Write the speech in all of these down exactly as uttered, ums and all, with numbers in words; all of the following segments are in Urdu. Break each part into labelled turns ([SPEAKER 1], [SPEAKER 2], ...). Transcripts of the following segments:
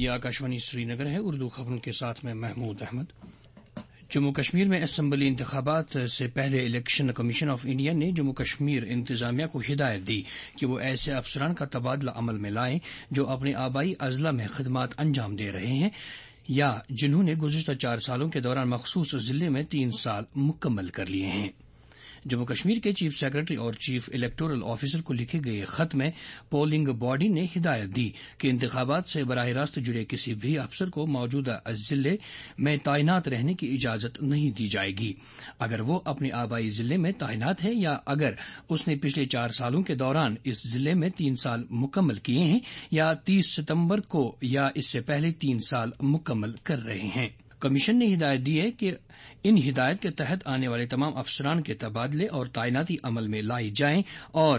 [SPEAKER 1] یہ آکاشوانی سری نگر ہے. اردو خبروں کے ساتھ میں محمود احمد. جموں کشمیر میں اسمبلی انتخابات سے پہلے الیکشن کمیشن آف انڈیا نے جموں کشمیر انتظامیہ کو ہدایت دی کہ وہ ایسے افسران کا تبادلہ عمل میں لائیں جو اپنے آبائی اضلاع میں خدمات انجام دے رہے ہیں یا جنہوں نے گزشتہ چار سالوں کے دوران مخصوص ضلع میں تین سال مکمل کر لیے ہیں. جموں کشمیر کے چیف سیکرٹری اور چیف الیکٹورل آفیسر کو لکھے گئے خط میں پولنگ باڈی نے ہدایت دی کہ انتخابات سے براہ راست جڑے کسی بھی افسر کو موجودہ ضلع میں تعینات رہنے کی اجازت نہیں دی جائے گی اگر وہ اپنے آبائی ضلع میں تعینات ہے یا اگر اس نے پچھلے چار سالوں کے دوران اس ضلع میں تین سال مکمل کیے ہیں یا تیس ستمبر کو یا اس سے پہلے تین سال مکمل کر رہے ہیں. کمیشن نے ہدایت دی ہے کہ ان ہدایت کے تحت آنے والے تمام افسران کے تبادلے اور تعیناتی عمل میں لائی جائیں اور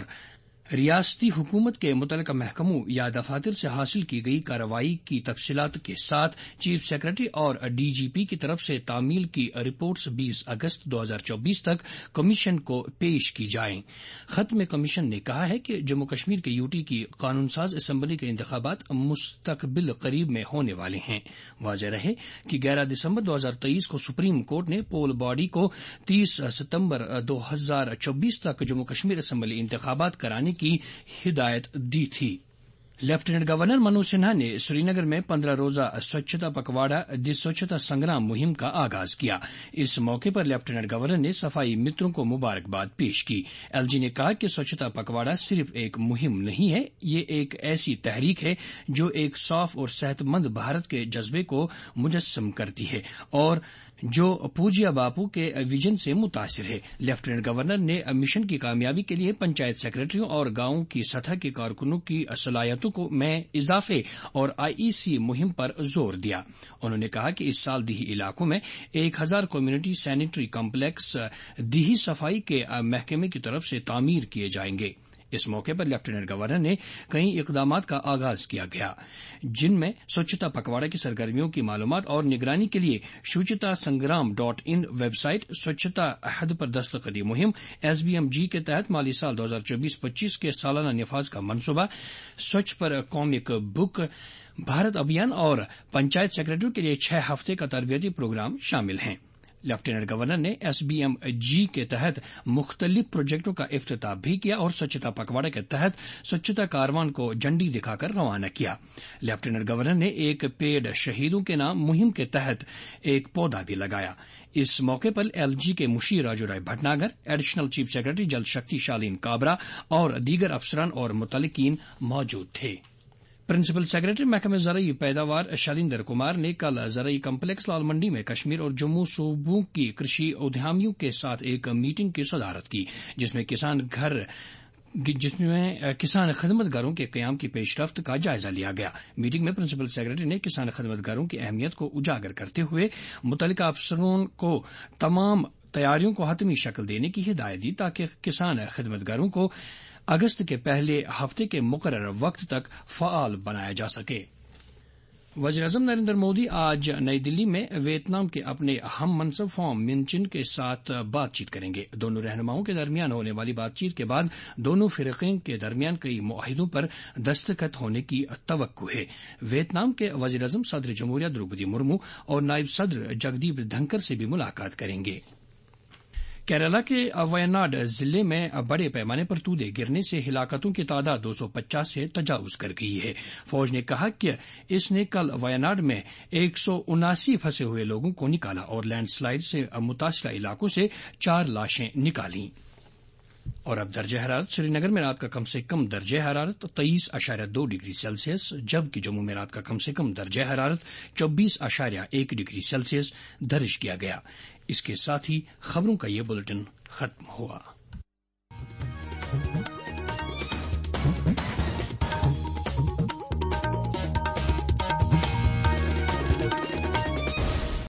[SPEAKER 1] ریاستی حکومت کے متعلقہ محکموں یا دفاتر سے حاصل کی گئی کارروائی کی تفصیلات کے ساتھ چیف سیکرٹری اور ڈی جی پی کی طرف سے تعمیل کی رپورٹس بیس اگست دو ہزار چوبیس تک کمیشن کو پیش کی جائیں. خط میں کمیشن نے کہا ہے کہ جموں کشمیر کے یوٹی کی قانون ساز اسمبلی کے انتخابات مستقبل قریب میں ہونے والے ہیں. واضح رہے کہ گیارہ دسمبر دو ہزار تیئیس کو سپریم کورٹ نے پول باڈی کو تیس ستمبر دو ہزار چوبیس تک جموں کشمیر اسمبلی انتخابات کرانے کی ہدایت دی تھی. لیفٹیننٹ گورنر منوج سنہا نے سری نگر میں پندرہ روزہ سوچھتا پکواڑا دی سوچھتا سنگرام مہم کا آغاز کیا. اس موقع پر لیفٹیننٹ گورنر نے صفائی متروں کو مبارکباد پیش کی. ایل جی نے کہا کہ سوچھتا پکواڑا صرف ایک مہم نہیں ہے، یہ ایک ایسی تحریک ہے جو ایک صاف اور صحت مند بھارت کے جذبے کو مجسم کرتی ہے اور جو پوجیا باپو کے ویژن سے متاثر ہے. لیفٹیننٹ گورنر نے مشن کی کامیابی کے لیے پنچایت سیکرٹریوں اور گاؤں کی سطح کے کارکنوں کی صلاحیتوں کو میں اضافے اور آئی ای سی مہم پر زور دیا. انہوں نے کہا کہ اس سال دیہی علاقوں میں ایک ہزار کمیونٹی سینیٹری کمپلیکس دیہی صفائی کے محکمے کی طرف سے تعمیر کیے جائیں گے. اس موقع پر لیفٹیننٹ گورنر نے کئی اقدامات کا آغاز کیا گیا جن میں سوچھتا پکواڑا کی سرگرمیوں کی معلومات اور نگرانی کے لیے Shuchita Sangram dot in website, سوچھتا عہد پر دستخطی مہم، ایس بی ایم جی کے تحت مالی سال دو ہزار چوبیس پچیس کے سالانہ نفاذ کا منصوبہ، سوچھ پر کامک بک، بھارت ابھیان اور پنچایت سیکرٹریوں کے لیے چھ ہفتے کا تربیتی پروگرام شامل ہیں. لیفٹیننٹ گورنر نے ایس بی ایم جی کے تحت مختلف پروجیکٹوں کا افتتاح بھی کیا اور سوچھتا پکواڑا کے تحت سوچھتا کاروان کو جھنڈی دکھا کر روانہ کیا. لیفٹیننٹ گورنر نے ایک پیڑ شہیدوں کے نام مہم کے تحت ایک پودا بھی لگایا. اس موقع پر ایل جی کے مشیر Raju Rai Bhatnagar, additional chief secretary Jal Shakti شالین کابرا اور دیگر افسران اور متعلقین موجود تھے. پرنسپل سیکرٹری محکمہ زرعی پیداوار شلیندر کمار نے کل زرعی کمپلیکس لال منڈی میں کشمیر اور جموں صوبوں کی کرشی ادیمیوں کے ساتھ ایک میٹنگ کی صدارت کی جس میں کسان گھر جس میں کسان خدمت گھروں کے قیام کی پیش رفت کا جائزہ لیا گیا. میٹنگ میں پرنسپل سیکرٹری نے کسان خدمت گھروں کی اہمیت کو اجاگر کرتے ہوئے متعلقہ افسروں کو تمام تیاریوں کو حتمی شکل دینے کی ہدایت دی تاکہ کسان خدمت گھروں کو اگست کے پہلے ہفتے کے مقررہ وقت تک فعال بنایا جا سکے. وزیر اعظم نریندر مودی آج نئی دلی میں ویتنام کے اپنے ہم منصب فام من چن کے ساتھ بات چیت کریں گے. دونوں رہنماؤں کے درمیان ہونے والی بات چیت کے بعد دونوں فریقین کے درمیان کئی معاہدوں پر دستخط ہونے کی توقع ہے. ویتنام کے وزیر اعظم صدر جمہوریہ دروپدی مرمو اور نائب صدر جگدیپ دھنکر سے بھی ملاقات کریں گے. کیرالہ کے ویناڈ ضلع میں بڑے پیمانے پر تودے گرنے سے ہلاکتوں کی تعداد دو سو پچاس سے تجاوز کر گئی ہے. فوج نے کہا کہ اس نے کل ویناڈ میں ایک سو اناسی پھنسے ہوئے لوگوں کو نکالا اور لینڈ سلائیڈ سے متاثرہ علاقوں سے چار لاشیں نکالیں. اور اب درجہ حرارت: سری نگر میں رات کا کم سے کم درجہ حرارت تیئیس اشاریہ دو ڈگری سیلسیس، جبکہ جموں میں رات کا کم سے کم درجہ حرارت چوبیس اشاریہ ایک ڈگری سیلسیس درج کیا گیا. اس کے ساتھ ہی خبروں کا یہ بلٹن ختم ہوا.